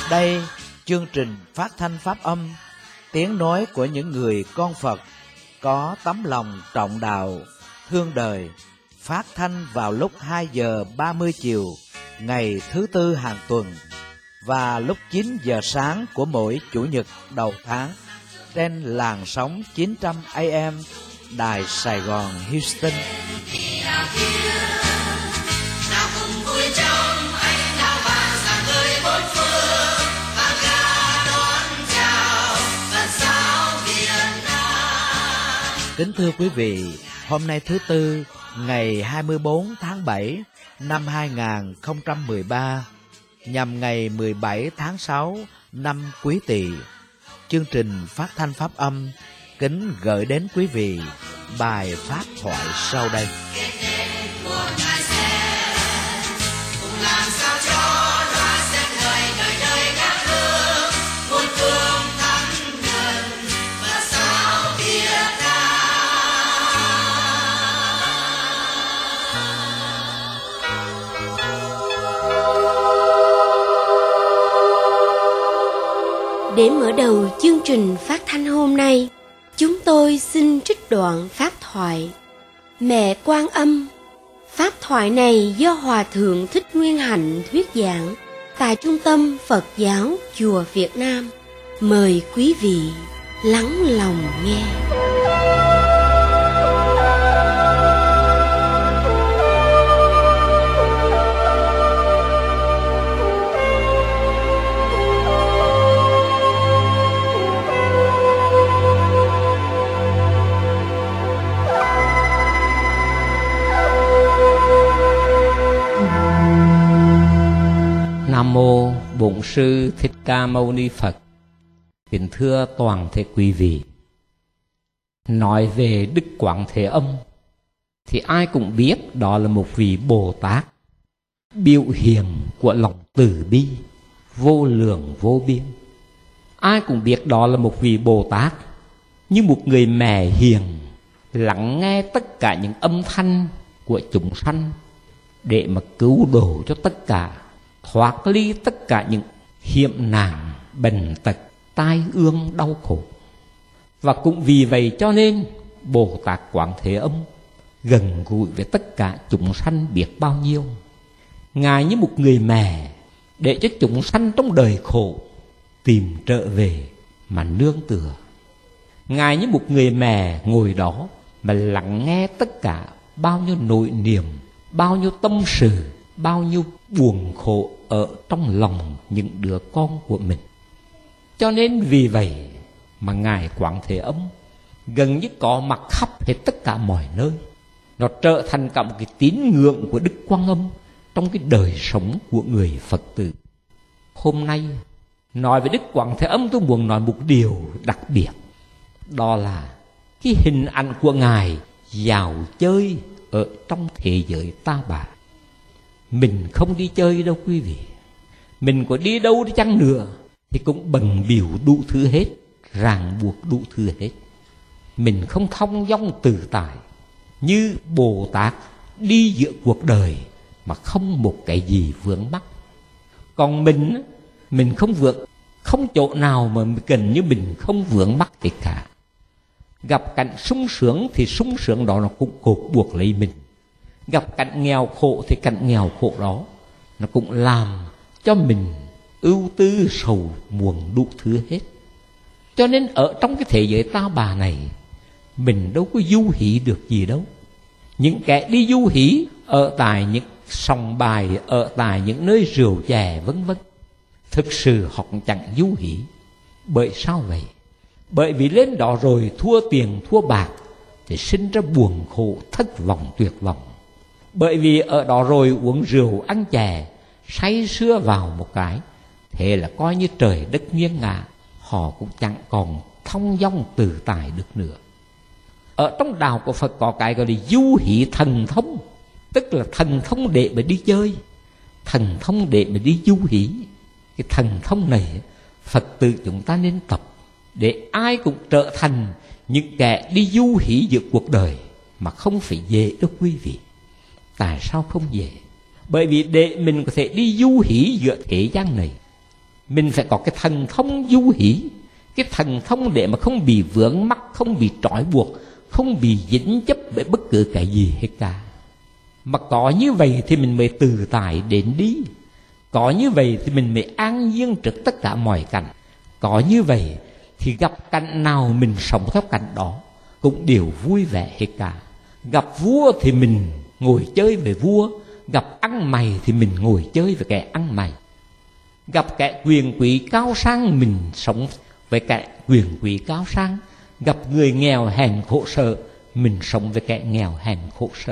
Đây, chương trình phát thanh pháp âm, tiếng nói của những người con Phật có tấm lòng trọng đạo, thương đời, phát thanh vào lúc 2 giờ 30 chiều ngày thứ Tư hàng tuần và lúc 9 giờ sáng của mỗi Chủ nhật đầu tháng trên làn sóng 900 AM Đài Sài Gòn Houston. Kính thưa quý vị, hôm nay thứ Tư, ngày 24 tháng 7 năm 2013, nhằm ngày 17 tháng 6 năm Quý Tỵ, chương trình phát thanh pháp âm kính gửi đến quý vị bài pháp thoại sau đây. Để mở đầu chương trình phát thanh hôm nay, chúng tôi xin trích đoạn pháp thoại Mẹ Quan Âm. Pháp thoại này do Hòa Thượng Thích Nguyên Hạnh thuyết giảng tại Trung tâm Phật giáo Chùa Việt Nam. Mời quý vị lắng lòng nghe. Nam mô Bổn Sư Thích Ca Mâu Ni Phật. Kính thưa toàn thể quý vị, nói về Đức Quán Thế Âm thì ai cũng biết đó là một vị Bồ Tát, biểu hiện của lòng từ bi vô lượng vô biên. Ai cũng biết đó là một vị Bồ Tát như một người mẹ hiền, lắng nghe tất cả những âm thanh của chúng sanh để mà cứu độ cho tất cả, thoát ly tất cả những hiểm nạn, bệnh tật, tai ương, đau khổ. Và cũng vì vậy cho nên Bồ Tát Quán Thế Âm gần gũi với tất cả chúng sanh biết bao nhiêu. Ngài như một người mẹ để cho chúng sanh trong đời khổ tìm trở về mà nương tựa. Ngài như một người mẹ ngồi đó mà lắng nghe tất cả bao nhiêu nỗi niềm, bao nhiêu tâm sự, bao nhiêu buồn khổ ở trong lòng những đứa con của mình. Cho nên vì vậy mà Ngài Quán Thế Âm gần như có mặt khắp hết tất cả mọi nơi. Nó trở thành cả một cái tín ngưỡng của Đức Quan Âm trong cái đời sống của người Phật tử. Hôm nay nói về Đức Quán Thế Âm, tôi muốn nói một điều đặc biệt. Đó là cái hình ảnh của Ngài dạo chơi ở trong thế giới ta bà. Mình không đi chơi đâu quý vị. Mình có đi đâu đi chăng nữa thì cũng bận bịu đủ thứ hết, ràng buộc đủ thứ hết. Mình không thong dong tự tại như Bồ Tát đi giữa cuộc đời mà không một cái gì vướng mắc. Còn mình không vướng, không chỗ nào mà gần như mình không vướng mắc gì cả. Gặp cảnh sung sướng thì sung sướng đó nó cũng cột buộc lấy mình. Gặp cảnh nghèo khổ thì cảnh nghèo khổ đó nó cũng làm cho mình ưu tư sầu muộn đủ thứ hết. Cho nên ở trong cái thế giới ta bà này, mình đâu có du hí được gì đâu. Những kẻ đi du hí ở tại những sòng bài, ở tại những nơi rượu chè vân vân, thực sự họ cũng chẳng du hí. Bởi sao vậy? Bởi vì lên đó rồi thua tiền thua bạc thì sinh ra buồn khổ, thất vọng, tuyệt vọng. Bởi vì ở đó rồi uống rượu ăn chè, say sưa vào một cái, thế là coi như trời đất nghiêng ngả, họ cũng chẳng còn thong dong tự tại được nữa. Ở trong đạo của Phật có cái gọi là du hí thần thông, tức là thần thông để mà đi chơi, thần thông để mà đi du hí. Cái thần thông này Phật tử chúng ta nên tập để ai cũng trở thành những kẻ đi du hí giữa cuộc đời mà không phải dễ đâu quý vị. Tại sao không dễ? Bởi vì để mình có thể đi du hí giữa thế gian này, Mình phải có cái thần thông du hí, cái thần thông để mà không bị vướng mắc, không bị trói buộc, không bị dính chấp bởi bất cứ cái gì hết cả. Mà có như vậy thì mình mới tự tại đến đi. Có như vậy thì mình mới an nhiên trước tất cả mọi cảnh. Có như vậy thì gặp cảnh nào mình sống theo cảnh đó cũng đều vui vẻ hết cả. Gặp vua thì mình ngồi chơi với vua, gặp ăn mày thì mình ngồi chơi với kẻ ăn mày. Gặp kẻ quyền quý cao sang mình sống với kẻ quyền quý cao sang. Gặp người nghèo hèn khổ sở, mình sống với kẻ nghèo hèn khổ sở.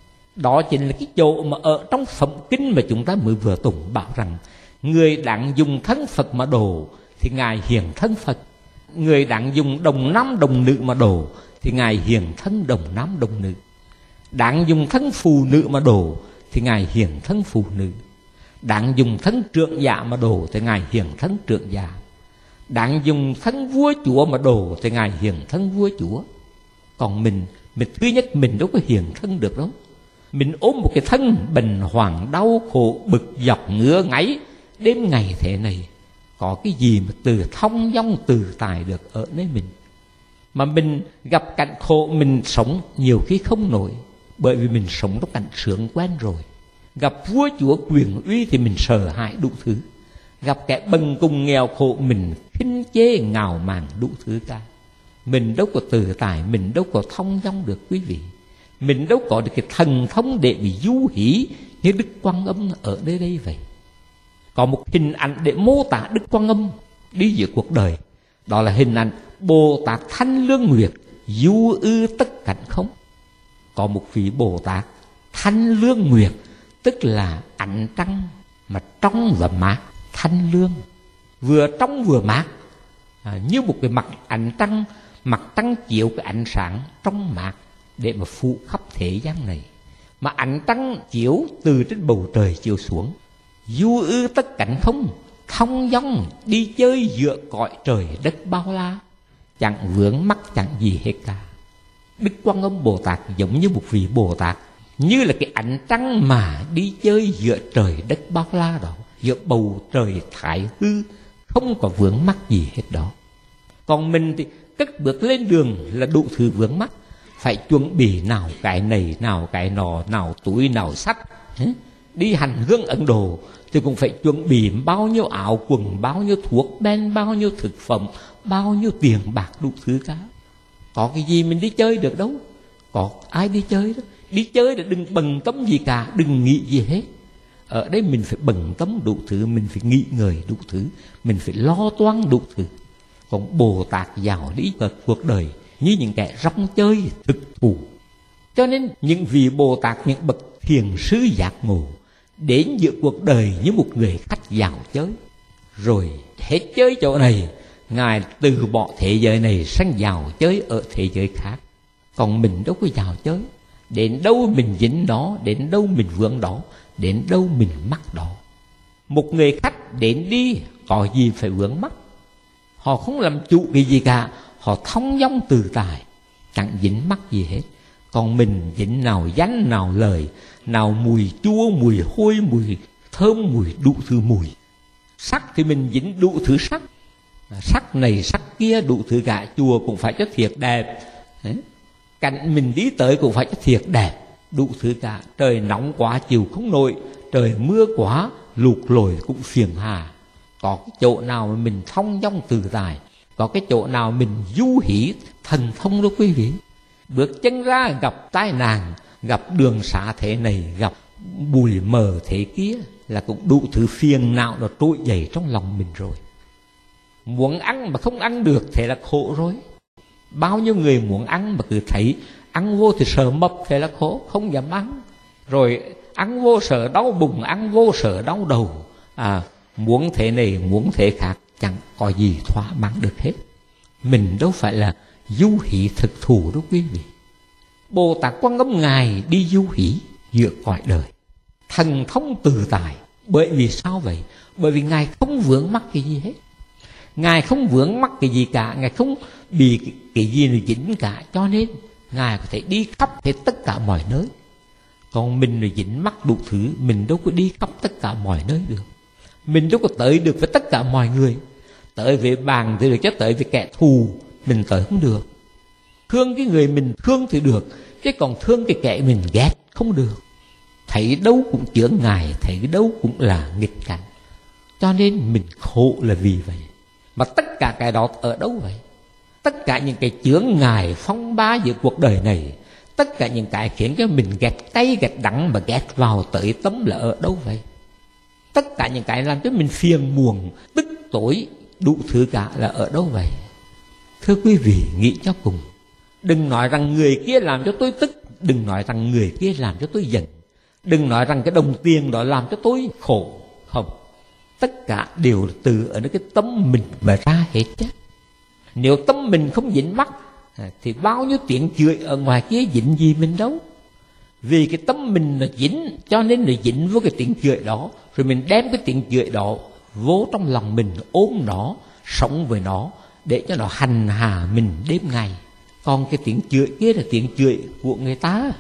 Đó chính là cái chỗ mà ở trong phẩm kinh mà chúng ta mới vừa tụng bảo rằng người đáng dùng thân Phật mà độ thì Ngài hiện thân Phật. Người đáng dùng đồng nam đồng nữ mà độ thì Ngài hiện thân đồng nam đồng nữ. Đáng dùng thân phụ nữ mà độ thì Ngài hiện thân phụ nữ. Đáng dùng thân trượng giả mà độ thì Ngài hiện thân trượng giả. Đáng dùng thân vua chúa mà độ thì Ngài hiện thân vua chúa. Còn mình thứ nhất mình đâu có hiện thân được đâu. Mình ôm một cái thân bệnh hoạn đau khổ bực dọc ngứa ngáy đêm ngày thế này, có cái gì mà từ thông dong từ tài được ở nơi mình. Mà mình gặp cảnh khổ mình sống nhiều khi không nổi, bởi vì mình sống trong cảnh sướng quen rồi. Gặp vua chúa quyền uy thì mình sợ hãi đủ thứ. Gặp kẻ bần cùng nghèo khổ mình khinh chê ngào mạn đủ thứ cả. Mình đâu có tự tại, mình đâu có thông dong được quý vị. Mình đâu có được cái thần thông để bị du hí như Đức Quan Âm ở nơi đây vậy. Có một hình ảnh để mô tả Đức Quan Âm đi giữa cuộc đời. Đó là hình ảnh Bồ Tát Thanh Lương Nguyệt du ư tất cảnh không. Có một vị Bồ Tát Thanh Lương Nguyệt, tức là ánh trăng mà trong và mát, thanh lương, vừa trong vừa mát, như một cái mặt ánh trăng, mặt trăng chiếu cái ánh sáng trong mát để mà phủ khắp thế gian này. Mà ánh trăng chiếu từ trên bầu trời chiếu xuống, du ư tất cảnh không, thông dong đi chơi giữa cõi trời đất bao la, chẳng vướng mắc chẳng gì hết cả. Đức Quan Âm Bồ Tát giống như một vị Bồ Tát, như là cái ánh trăng mà đi chơi giữa trời đất bao la đó, giữa bầu trời thái hư, không có vướng mắc gì hết đó. Còn mình thì cất bước lên đường là đủ thứ vướng mắc, phải chuẩn bị nào cái này, nào cái nọ, nào túi, nào sách. Đi hành hương Ấn Độ thì cũng phải chuẩn bị bao nhiêu áo quần, bao nhiêu thuốc men, bao nhiêu thực phẩm, bao nhiêu tiền bạc đủ thứ cả. Có cái gì mình đi chơi được đâu. Có ai đi chơi đó. Đi chơi là đừng bận tâm gì cả, đừng nghĩ gì hết. Ở đây mình phải bận tâm đủ thứ, mình phải nghĩ ngợi đủ thứ, mình phải lo toan đủ thứ. Còn Bồ Tát dạo đi ở cuộc đời như những kẻ rong chơi thực thụ. Cho nên những vị Bồ Tát, những bậc thiền sư giác ngộ đến giữa cuộc đời như một người khách dạo chơi. Rồi hết chơi chỗ này, Ngài từ bỏ thế giới này sang dạo chơi ở thế giới khác. Còn mình đâu có dạo chơi. Đến đâu mình dính đó, đến đâu mình vướng đó, đến đâu mình mắc đó. Một người khách đến đi có gì phải vướng mắc. Họ không làm chủ cái gì cả, họ thông dong tự tại, chẳng dính mắc gì hết. Còn mình dính nào danh, nào lời, nào mùi chua, mùi hôi, mùi thơm, mùi đủ thứ mùi. Sắc thì mình dính đủ thứ sắc, sắc này sắc kia đủ thứ cả. Chùa cũng phải cho thiệt đẹp, cảnh mình đi tới cũng phải cho thiệt đẹp, đủ thứ cả. Trời nóng quá chịu không nổi, trời mưa quá lụt lội cũng phiền hà. Có cái chỗ nào mà mình thông dong tự tại, có cái chỗ nào mình du hí thần thông đó quý vị. Bước chân ra gặp tai nạn, gặp đường xá thế này, gặp bụi mờ thế kia là cũng đủ thứ phiền não nó trỗi dậy trong lòng mình rồi. Muốn ăn mà không ăn được thế là khổ rồi. Bao nhiêu người muốn ăn mà cứ thấy ăn vô thì sợ mập thế là khổ, không dám ăn. Rồi ăn vô sợ đau bụng, ăn vô sợ đau đầu. Muốn thế này, muốn thế khác, chẳng có gì thỏa mãn được hết. Mình đâu phải là du hí thực thù đâu quý vị. Bồ Tát Quan Âm Ngài đi du hí giữa cõi đời, thần thông tự tại. Bởi vì sao vậy? Bởi vì Ngài không vướng mắc cái gì hết. Ngài không vướng mắc cái gì cả, Ngài không bị cái gì nó dính cả, cho nên Ngài có thể đi khắp hết tất cả mọi nơi. Còn mình là dính mắc đủ thứ, mình đâu có đi khắp tất cả mọi nơi được. Mình đâu có tới được với tất cả mọi người. Tới với bạn thì được, chứ tới với kẻ thù mình tới không được. Thương cái người mình thương thì được, chứ còn thương cái kẻ mình ghét không được. Thấy đâu cũng chướng ngại, thấy đâu cũng là nghịch cảnh. Cho nên mình khổ là vì vậy. Mà tất cả cái đó ở đâu vậy? Tất cả những cái chướng ngại phong ba giữa cuộc đời này, tất cả những cái khiến cho mình ghét cay ghét đắng mà ghét vào tới tấm là ở đâu vậy? Tất cả những cái làm cho mình phiền muộn, tức tối, đủ thứ cả là ở đâu vậy? Thưa quý vị, nghĩ cho cùng. Đừng nói rằng người kia làm cho tôi tức, đừng nói rằng người kia làm cho tôi giận, đừng nói rằng cái đồng tiền đó làm cho tôi khổ. Không, tất cả đều là từ ở cái tâm mình mà ra hết chứ. Nếu tâm mình không dính mắc thì bao nhiêu tiếng chửi ở ngoài kia dính gì mình đâu. Vì cái tâm mình là dính, cho nên là dính với cái tiếng chửi đó. Rồi mình đem cái tiếng chửi đó vô trong lòng mình, ôm nó, sống với nó, để cho nó hành hạ mình đêm ngày. Còn cái tiếng chửi kia là tiếng chửi của người ta.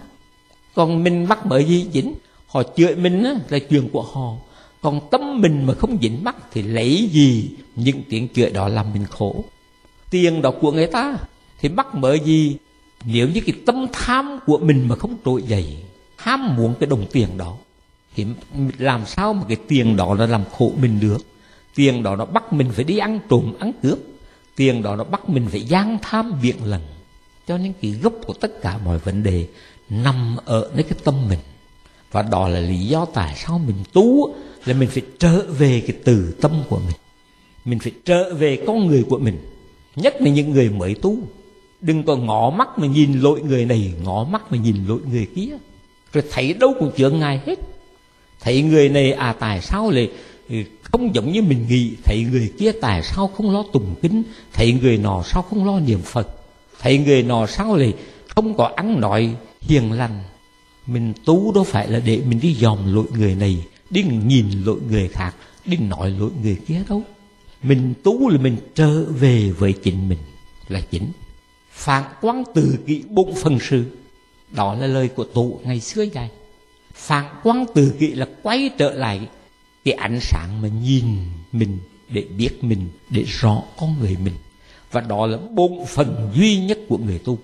Còn mình mắc bởi gì dính? Họ chửi mình là chuyện của họ. Còn tâm mình mà không dính mắc thì lấy gì những tiếng chửi đó làm mình khổ? Tiền đó của người ta thì mắc bởi gì? Nếu như cái tâm tham của mình mà không trỗi dậy, ham muốn cái đồng tiền đó, thì làm sao mà cái tiền đó nó làm khổ mình được? Tiền đó nó bắt mình phải đi ăn trộm, ăn cướp. Tiền đó nó bắt mình phải gian tham biện lần. Cho nên cái gốc của tất cả mọi vấn đề nằm ở nơi cái tâm mình. Và đó là lý do tại sao mình tu, là mình phải trở về cái từ tâm của mình. Mình phải trở về con người của mình. Nhất là những người mới tu. Đừng có ngó mắt mà nhìn lỗi người này, ngó mắt mà nhìn lỗi người kia. Rồi thấy đâu cũng chướng ngại hết. Thấy người này tại sao lại không giống như mình nghĩ. Thấy người kia tại sao không lo tụng kinh. Thấy người nọ sao không lo niệm Phật. Thấy người nọ sao lại không có ăn nói hiền lành. Mình tu đâu phải là để mình đi dòm lỗi người này, đi nhìn lỗi người khác, đi nói lỗi người kia đâu. Mình tu là mình trở về với chính mình là chính. Phản quang tự kỷ bụng phần sự. Đó là lời của Tổ ngày xưa dạy. Phản quang tự kỷ là quay trở lại cái ánh sáng mà nhìn mình, để biết mình, để rõ con người mình. Và đó là bổn phận duy nhất của người tu.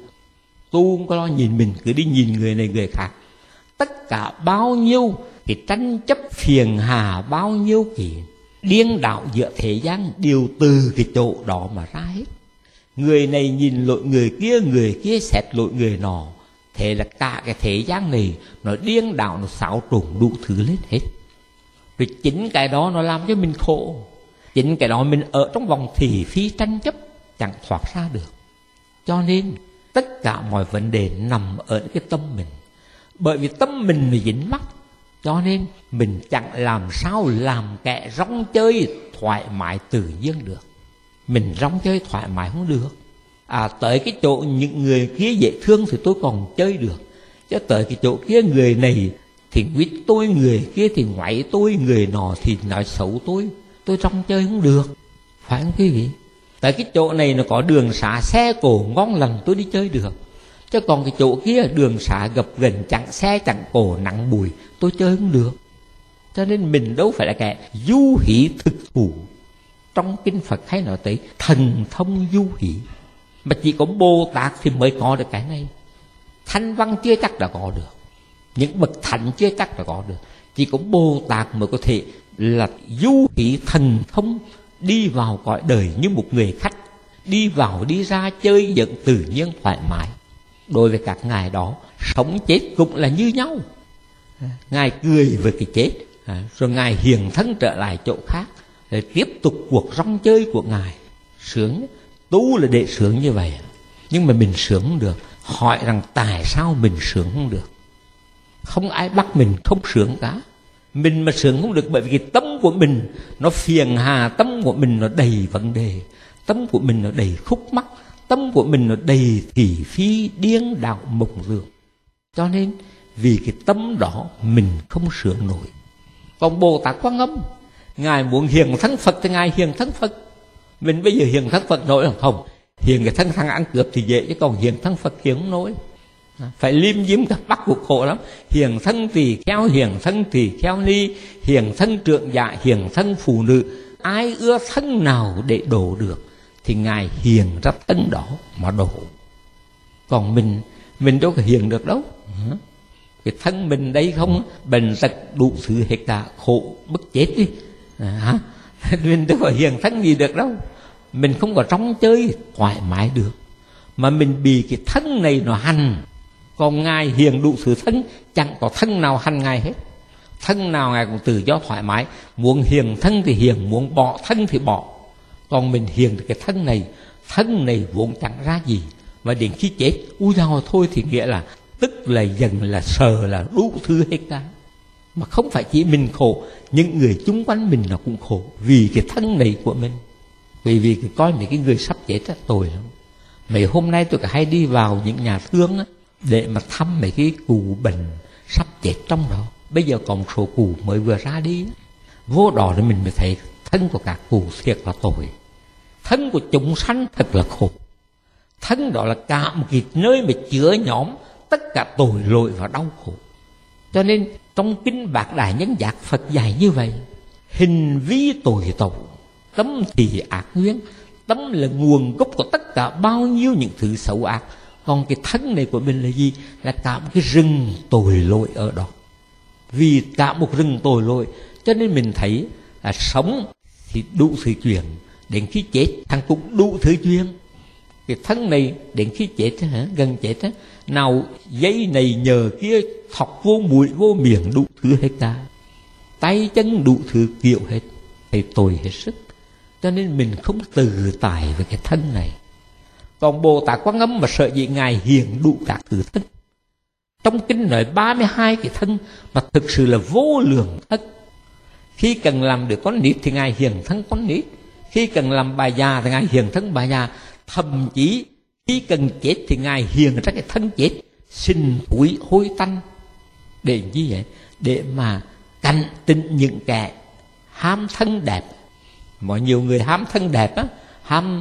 Tu không có lo nhìn mình, cứ đi nhìn người này người khác. Tất cả bao nhiêu cái tranh chấp phiền hà, bao nhiêu cái điên đảo giữa thế gian đều từ cái chỗ đó mà ra hết. Người này nhìn lỗi người kia xét lỗi người nọ. Thế là cả cái thế gian này nó điên đảo, nó xáo trộn đủ thứ lên hết. Rồi chính cái đó nó làm cho mình khổ. Chính cái đó mình ở trong vòng thị phi tranh chấp, chẳng thoát ra được. Cho nên tất cả mọi vấn đề nằm ở cái tâm mình. Bởi vì tâm mình là dính mắc, cho nên mình chẳng làm sao làm kẻ rong chơi thoải mái tự nhiên được. Mình rong chơi thoải mái không được. Tới cái chỗ những người kia dễ thương thì tôi còn chơi được. Chứ tới cái chỗ kia người này thì quýt tôi, người kia thì ngoáy tôi, người nọ thì nói xấu tôi rong chơi không được. Phải không quý vị? Tới cái chỗ này nó có đường xá xe cổ ngon lành tôi đi chơi được. Chứ còn cái chỗ kia đường xá gập ghềnh, chẳng xe chẳng cổ nặng bụi, tôi chơi không được. Cho nên mình đâu phải là kẻ du hỷ thực thủ. Trong kinh Phật hay nói tới thần thông du hỷ. Mà chỉ có Bồ Tát thì mới có được cái này. Thanh văn chưa chắc đã có được. Những bậc thánh chưa chắc đã có được. Chỉ có Bồ Tát mới có thể là du hỷ thần thông, đi vào cõi đời như một người khách, đi vào đi ra chơi giận tự nhiên thoải mái. Đối với các ngài đó, sống chết cũng là như nhau. Ngài cười với cái chết, rồi ngài hiện thân trở lại chỗ khác, để tiếp tục cuộc rong chơi của ngài. Sướng, tu là để sướng như vậy. Nhưng mà mình sướng không được. Hỏi rằng tại sao mình sướng không được? Không ai bắt mình không sướng cả. Mình mà sướng không được bởi vì cái tâm của mình nó phiền hà, tâm của mình nó đầy vấn đề, tâm của mình nó đầy khúc mắc, tâm của mình nó đầy thị phi điên đạo mộng lường. Cho nên vì cái tâm đó mình không sướng nổi. Còn Bồ Tát Quan Âm, ngài muốn hiện thân Phật thì ngài hiện thân Phật. Mình bây giờ hiện thân Phật nổi là không? Hiện cái thân thằng ăn cướp thì dễ, chứ còn hiện thân Phật hiện không nổi. Phải liêm diêm cả bắt buộc khổ lắm. Hiền thân tỳ kheo, hiền thân tỳ kheo ni, hiền thân trượng dạ, hiền thân phụ nữ. Ai ưa thân nào để độ được thì Ngài hiền ra thân đó mà độ. Còn mình đâu có hiền được đâu. Cái thân mình đây không bệnh tật đủ thứ hết cả, khổ bức chết đi. Mình đâu có hiền thân gì được đâu. Mình không có trong chơi thoải mái được, mà mình bị cái thân này nó hành. Còn Ngài hiền đủ thứ thân, chẳng có thân nào hành Ngài hết. Thân nào Ngài cũng tự do thoải mái, muốn hiền thân thì hiền, muốn bỏ thân thì bỏ. Còn mình hiền được cái thân này vốn chẳng ra gì, mà đến khi chết úi dao thôi thì nghĩa là tức là dần là sờ là đủ thứ hết cả. Mà không phải chỉ mình khổ, những người chung quanh mình nó cũng khổ vì cái thân này của mình. Vì coi mấy cái người sắp chết rất tồi lắm. Mấy hôm nay tôi cả hay đi vào những nhà thương á, để mà thăm mấy cái cụ bệnh sắp chết trong đó. Bây giờ còn một số cụ mới vừa ra đi, vô đó thì mình mới thấy thân của các cụ thiệt là tội. Thân của chúng sanh thật là khổ. Thân đó là cả một cái nơi mà chứa nhóm tất cả tội lỗi và đau khổ. Cho nên trong kinh Bát Đại Nhân Giác Phật dạy như vậy: hình vi tội tẩu, tâm thì ác nguyên. Tâm là nguồn gốc của tất cả bao nhiêu những thứ xấu ác. Còn cái thân này của mình là gì? Là cả một cái rừng tội lỗi ở đó. Vì cả một rừng tội lỗi cho nên mình thấy là sống thì đủ thứ chuyện, đến khi chết thằng cũng đủ thứ chuyện. Cái thân này đến khi chết gần chết nào dây này nhờ kia thọc vô mũi vô miệng đủ thứ hết cả, tay chân đủ thứ kiểu hết, thì tội hết sức. Cho nên mình không tự tại về cái thân này. Còn Bồ Tát Quan Âm mà sợ gì Ngài hiền đủ các thứ thân. Trong kinh nói 32 cái thân mà thực sự là vô lượng thân. Khi cần làm được con nít thì Ngài hiền thân con nít, khi cần làm bà già thì Ngài hiền thân bà già. Thậm chí khi cần chết thì Ngài hiền ra cái thân chết, sinh thúi hôi tanh. Để như vậy, để mà cảnh tỉnh những kẻ ham thân đẹp. Mọi nhiều người ham thân đẹp á, ham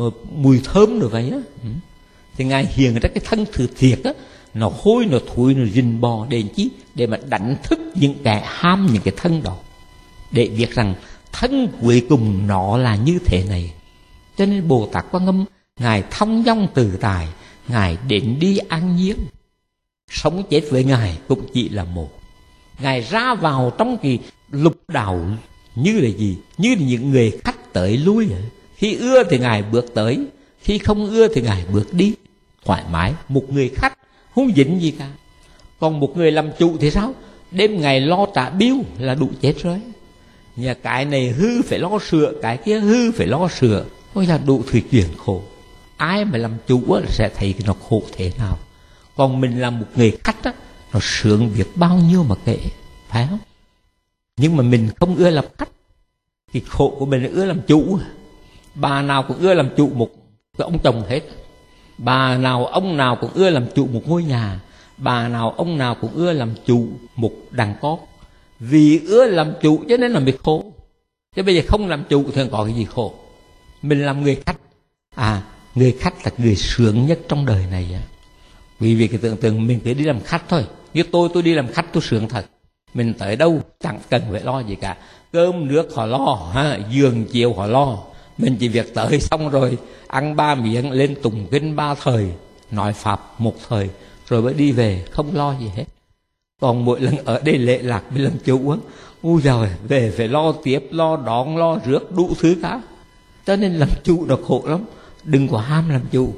mùi thơm rồi vậy á, thì Ngài hiền ra cái thân thừa thiệt á, nó hôi nó thúi nó rình bò. Để chi? Để mà đánh thức những kẻ ham những cái thân đó, để biết rằng thân cuối cùng nó là như thế này. Cho nên Bồ Tát Quan Âm Ngài thông dong tự tại, Ngài đến đi an nhiên. Sống chết với Ngài cũng chỉ là một. Ngài ra vào trong cái lục đạo như là gì? Như là những người khách tới lui. Khi ưa thì Ngài bước tới, khi không ưa thì Ngài bước đi, thoải mái. Một người khách không dính gì cả. Còn một người làm chủ thì sao? Đêm ngày lo trả bill là đủ chết rồi. Nhà cái này hư phải lo sửa, cái kia hư phải lo sửa, ôi là đủ thứ chuyện khổ. Ai mà làm chủ á, sẽ thấy nó khổ thế nào. Còn mình làm một người khách á, nó sướng biết bao nhiêu mà kể, phải không? Nhưng mà mình không ưa làm khách. Thì khổ của mình là ưa làm chủ. Bà nào cũng ưa làm chủ một cái ông chồng hết. Bà nào ông nào cũng ưa làm chủ một ngôi nhà. Bà nào ông nào cũng ưa làm chủ một đàn con. Vì ưa làm chủ cho nên là mình khổ. Chứ bây giờ không làm chủ thì có cái gì khổ. Mình làm người khách. Người khách là người sướng nhất trong đời này. Vì cái tưởng tượng mình cứ đi làm khách thôi. Như tôi đi làm khách tôi sướng thật. Mình tới đâu chẳng cần phải lo gì cả. Cơm nước họ lo, giường chiều họ lo. Mình chỉ việc tới xong rồi ăn 3 miếng, lên tụng kinh 3 thời, nói pháp một thời, rồi mới đi về, không lo gì hết. Còn mỗi lần ở đây lệ lạc với làm chủ á, ui giời, về phải lo tiếp, lo đón, lo rước, đủ thứ cả. Cho nên làm chủ nó khổ lắm. Đừng có ham làm chủ.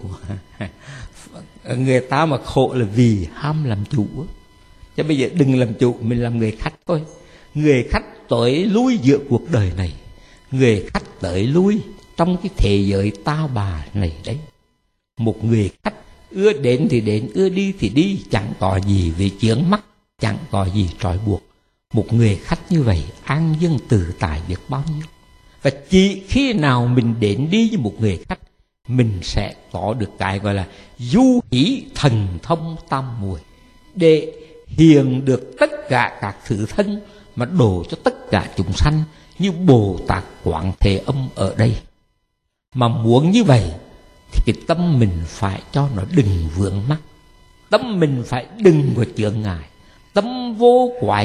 Người ta mà khổ là vì ham làm chủ. Chứ bây giờ đừng làm chủ, mình làm người khách thôi. Người khách tới lui giữa cuộc đời này. Người khách tới lui trong cái thế giới ta bà này đấy. Một người khách ưa đến thì đến, ưa đi thì đi, chẳng có gì về chướng mắt, chẳng có gì trói buộc. Một người khách như vậy an dân tự tại biết bao nhiêu. Và chỉ khi nào mình đến đi với một người khách, mình sẽ có được cái gọi là du hỷ thần thông tam muội, để hiền được tất cả các thứ thân mà đổ cho tất cả chúng sanh như Bồ Tát Quán Thế Âm ở đây. Mà muốn như vậy thì cái tâm mình phải cho nó đừng vướng mắc. tâm mình phải đừng có chướng ngại. Tâm vô quại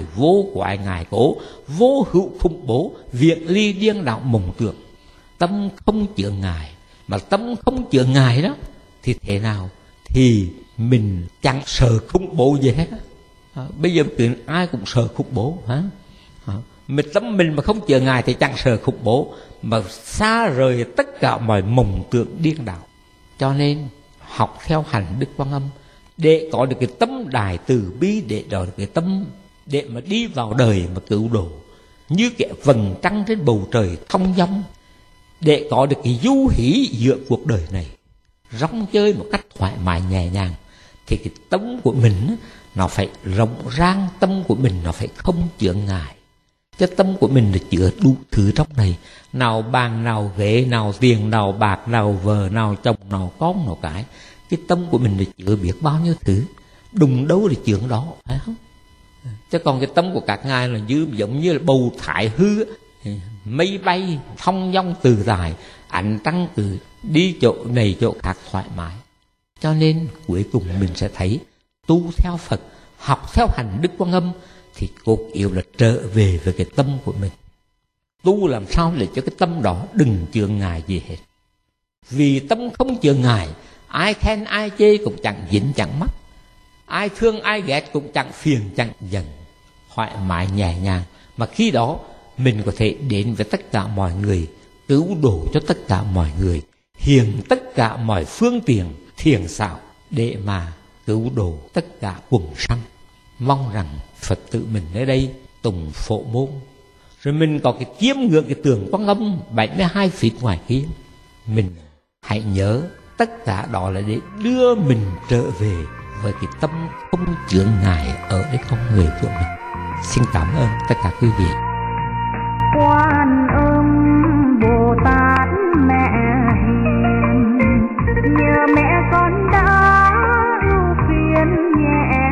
ngại cố, vô hữu khủng bố, viện ly điên đạo mộng tưởng. Tâm không chướng ngại, mà tâm không chướng ngại đó thì thế nào? Thì mình chẳng sợ khủng bố gì hết. Bây giờ chuyện ai cũng sợ khủng bố hả? Tâm mình mà không chướng ngại thì chẳng sợ khủng bố, mà xa rời tất cả mọi mộng tưởng điên đảo. Cho nên học theo hành Đức Quan Âm để có được cái tâm đại từ bi, để có được cái tâm để mà đi vào đời mà cứu độ, như cái vầng trăng trên bầu trời thông dong, để có được cái du hí giữa cuộc đời này, rong chơi một cách thoải mái nhẹ nhàng. Thì cái tâm của mình nó phải rộng rang, tâm của mình nó phải không chướng ngại. Chứ tâm của mình là chứa đủ thứ trong này, nào bàn, nào ghế, nào tiền, nào bạc, nào vợ, nào chồng, nào con, nào cái. Cái tâm của mình là chứa biết bao nhiêu thứ, đùng đâu là chướng đó, phải không? Chứ còn cái tâm của các ngài là giống như là bầu thải hư, mây bay thông dong từ tại, ánh trăng từ đi chỗ này chỗ khác thoải mái. Cho nên cuối cùng mình sẽ thấy tu theo Phật, học theo hành Đức Quan Âm thì cốt yếu là trở về với cái tâm của mình. Tu làm sao để cho cái tâm đó đừng chướng ngại gì hết. Vì tâm không chướng ngại, ai khen ai chê cũng chẳng dính chẳng mắc, ai thương ai ghét cũng chẳng phiền chẳng giận, thoải mái nhẹ nhàng. Mà khi đó mình có thể đến với tất cả mọi người, cứu độ cho tất cả mọi người, hiền tất cả mọi phương tiện thiền xảo để mà cứu độ tất cả quần sanh. Mong rằng Phật tử mình ở đây tùng phổ môn, rồi mình có cái chiêm ngưỡng cái tượng Quan Âm 72 feet ngoài kia. Mình hãy nhớ tất cả đó là để đưa mình trở về với cái tâm không chướng ngại ở cái con người của mình. Xin cảm ơn tất cả quý vị. Quan Âm Bồ Tát mẹ hiền, nhờ mẹ con đã ưu phiền nhẹ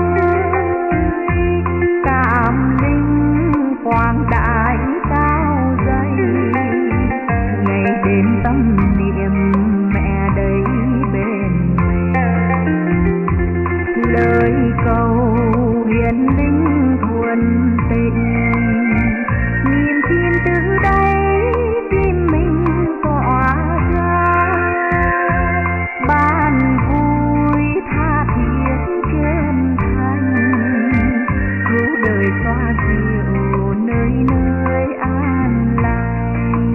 vui, cảm linh quang đại cao dày, ngày đêm tâm niệm mẹ đây bên mình, lời cầu hiền linh thuần tình, niềm tin từ đây tim mình tỏa ra, ban vui tha thiết chân thành, cứu đời xoa dịu nơi nơi an lành.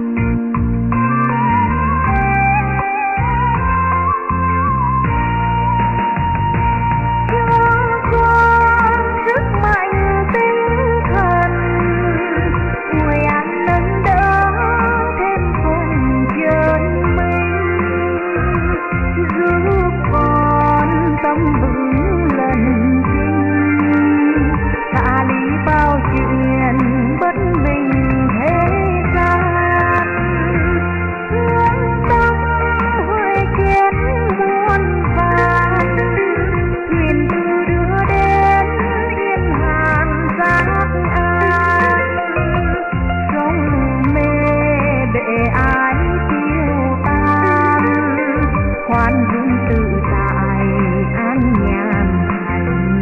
Cho con sức mạnh tinh thần, nguyện an nâng đỡ thêm phần chân mình, giúp con tâm vững lần chinh, xa lý bao chuyện bất bình thế gian, hướng tâm huệ kết muôn vàn, thuyền tư đưa đến yên hàn giác an, sông mê bể ái tiêu tan, khoan dung tự tại an nhàn thành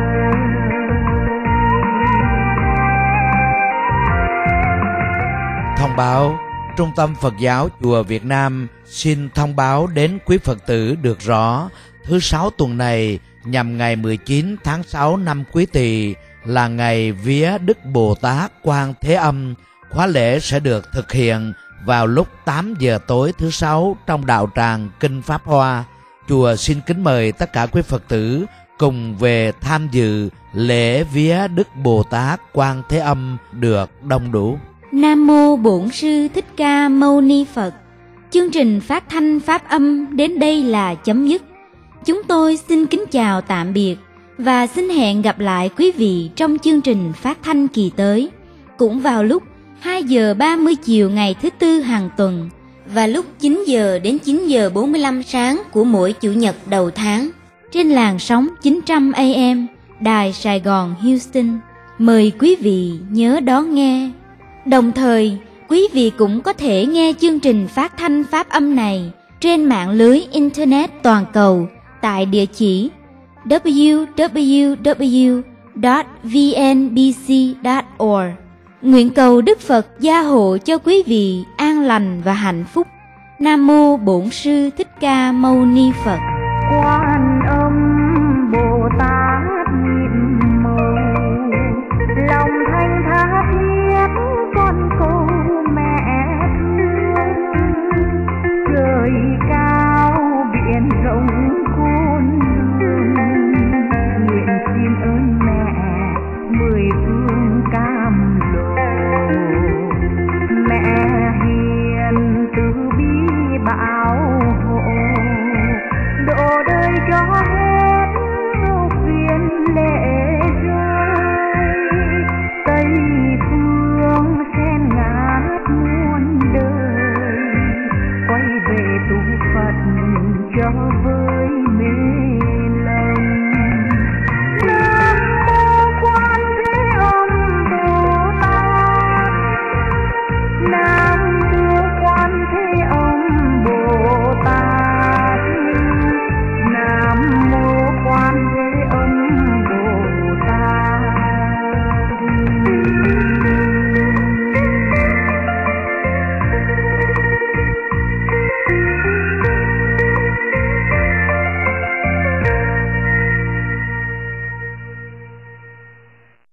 Thông báo, Trung tâm Phật giáo Chùa Việt Nam xin thông báo đến quý Phật tử được rõ, thứ Sáu tuần này nhằm ngày 19 tháng 6 năm Quý Tỵ là ngày vía Đức Bồ Tát Quan Thế Âm. Khóa lễ sẽ được thực hiện vào lúc 8 giờ tối thứ Sáu trong đạo tràng Kinh Pháp Hoa. Chùa xin kính mời tất cả quý Phật tử cùng về tham dự lễ vía Đức Bồ Tát Quan Thế Âm được đông đủ. Nam mô Bổn Sư Thích Ca Mâu Ni Phật. Chương trình phát thanh pháp âm đến đây là chấm dứt. Chúng tôi xin kính chào tạm biệt và xin hẹn gặp lại quý vị trong chương trình phát thanh kỳ tới, cũng vào lúc 2 giờ 30 chiều ngày thứ Tư hàng tuần và lúc 9 giờ đến 9 giờ 45 sáng của mỗi Chủ nhật đầu tháng trên làn sóng 900 AM Đài Sài Gòn Houston. Mời quý vị nhớ đón nghe. Đồng thời, quý vị cũng có thể nghe chương trình phát thanh pháp âm này trên mạng lưới Internet toàn cầu tại địa chỉ www.vnbc.org. Nguyện cầu Đức Phật gia hộ cho quý vị an lành và hạnh phúc. Nam mô Bổn Sư Thích Ca Mâu Ni Phật. Quan Âm